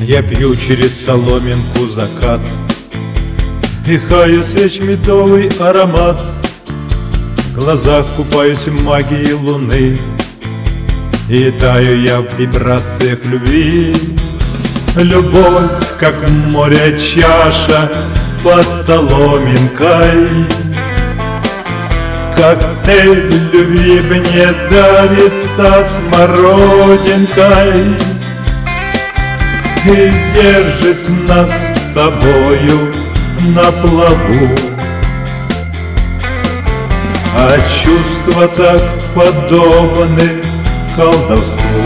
Я пью через соломинку закат, вдыхаю свеч медовый аромат, в глазах купаюсь в магии луны, и таю я в вибрациях любви. Любовь, как море чаша под соломинкой, коктейль любви мне дарится смородинкой и держит нас с тобою на плаву. А чувства так подобны колдовству.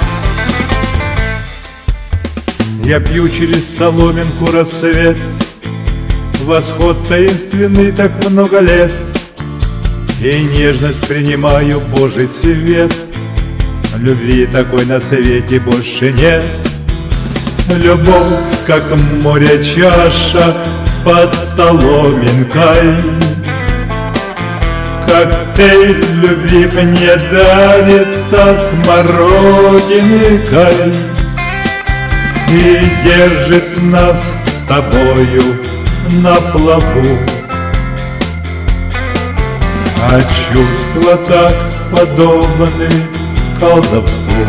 Я пью через соломинку рассвет, восход таинственный так много лет, и нежность принимаю Божий свет. Любви такой на свете больше нет. Любовь, как море чаша под соломинкой, коктейль любви мне дарится смородинкой и держит нас с тобою на плаву. А чувства так подобны колдовству.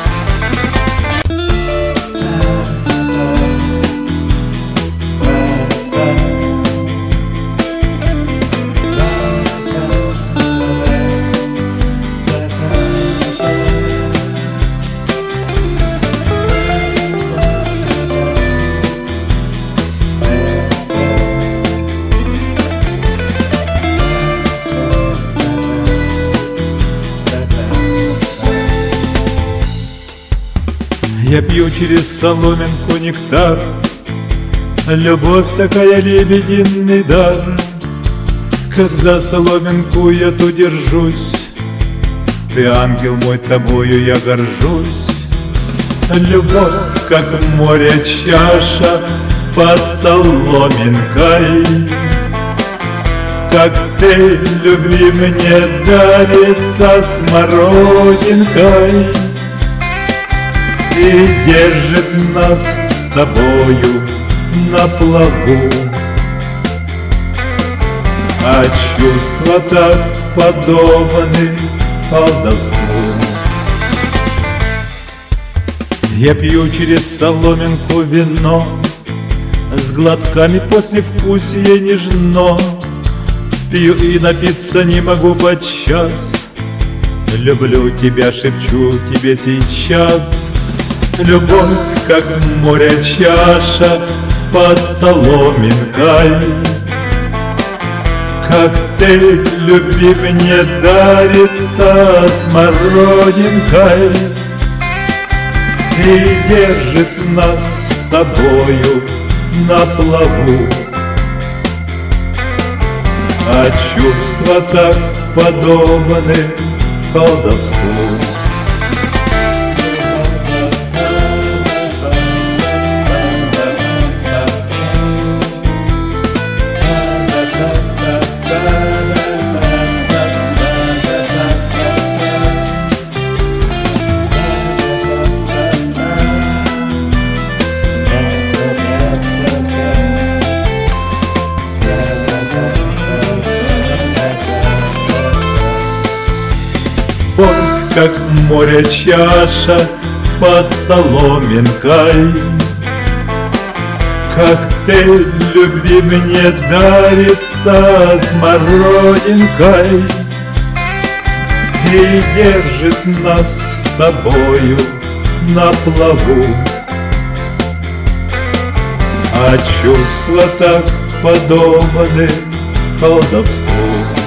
Я пью через соломинку нектар, любовь такая лебединый дар. Как за соломинку я тут держусь, ты, ангел мой, тобою я горжусь. Любовь, как море чаша под соломинкой, коктейль любви мне дарится смородинкой и держит нас с тобою на плаву. А чувства так подобны колдовству. Я пью через соломинку вино, с глотками послевкусия нежно. Пью и напиться не могу подчас. Люблю тебя, шепчу тебе сейчас. Любовь, как море чаша под соломинкой, коктейль любви мне дарится смородинкой и держит нас с тобою на плаву. А чувства так подобны колдовству. Как море чаша под соломинкой, коктейль любви мне дарится смородинкой и держит нас с тобою на плаву. А чувства так подобны колдовству.